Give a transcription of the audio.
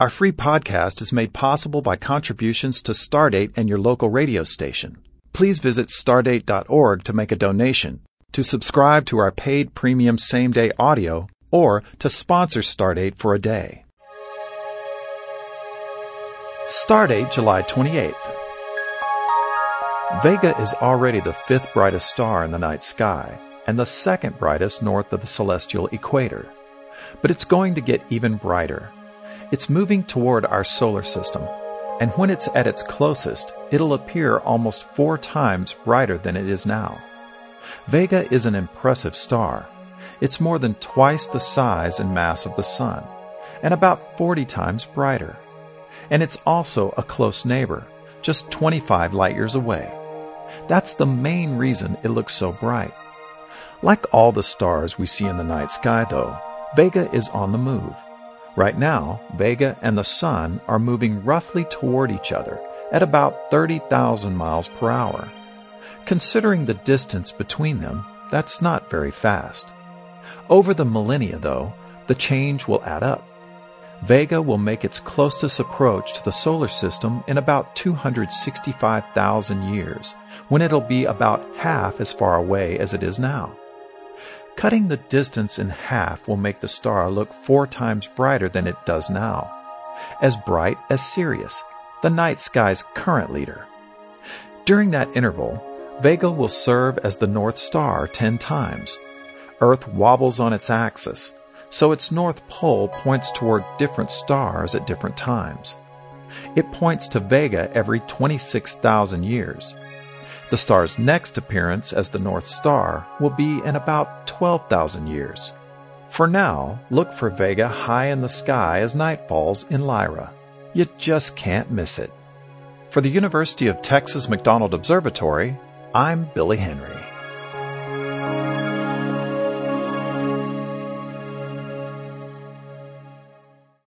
Our free podcast is made possible by contributions to Stardate and your local radio station. Please visit stardate.org to make a donation, to subscribe to our paid premium same-day audio, or to sponsor Stardate for a day. Stardate, July 28th. Vega is already the fifth brightest star in the night sky, and the second brightest north of the celestial equator. But it's going to get even brighter. It's moving toward our solar system, and when it's at its closest, it'll appear almost 4 times brighter than it is now. Vega is an impressive star. It's more than twice the size and mass of the Sun, and about 40 times brighter. And it's also a close neighbor, just 25 light-years away. That's the main reason it looks so bright. Like all the stars we see in the night sky, though, Vega is on the move. Right now, Vega and the Sun are moving roughly toward each other at about 30,000 miles per hour. Considering the distance between them, that's not very fast. Over the millennia, though, the change will add up. Vega will make its closest approach to the solar system in about 265,000 years, when it'll be about half as far away as it is now. Cutting the distance in half will make the star look 4 times brighter than it does now, as bright as Sirius, the night sky's current leader. During that interval, Vega will serve as the North Star 10 times. Earth wobbles on its axis, so its north pole points toward different stars at different times. It points to Vega every 26,000 years. The star's next appearance as the North Star will be in about 12,000 years. For now, look for Vega high in the sky as night falls in Lyra. You just can't miss it. For the University of Texas McDonald Observatory, I'm Billy Henry.